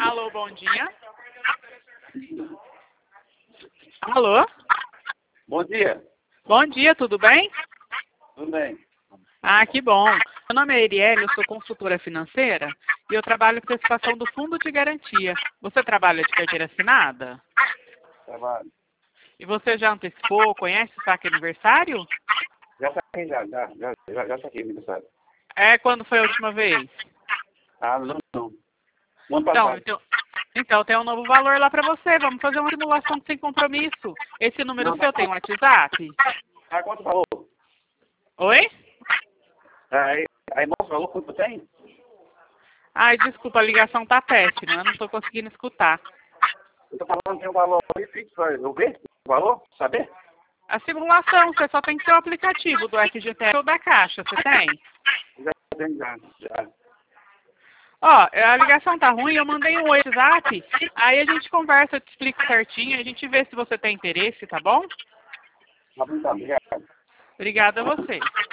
Alô, bom dia. Alô? Bom dia. Bom dia, tudo bem? Tudo bem? Ah, que bom. Meu nome é Erielle, eu sou consultora financeira e eu trabalho com participação do Fundo de Garantia. Você trabalha de carteira assinada? Trabalho. E você já antecipou, conhece o saque aniversário? Já saquei, já saquei, aniversário. É, quando foi a última vez? Ah, não. No ano passado. Então tem um novo valor lá para você. Vamos fazer uma simulação sem compromisso. Esse número Não, seu tem um WhatsApp? Ah, quanto falou? Oi? Aí mostra o valor quanto tem? Ai, desculpa, a ligação tá péssima. Eu não estou conseguindo escutar. Eu tô falando que tem um valor ali fixo, eu ver o valor, saber? A simulação, você só tem que ter o aplicativo do FGTS ou da Caixa, você tem? Já tem, já. Ó, a ligação tá ruim, eu mandei um WhatsApp, aí a gente conversa, eu te explico certinho, a gente vê se você tem interesse, tá bom? Tá bom, tá, obrigado. Obrigada a você.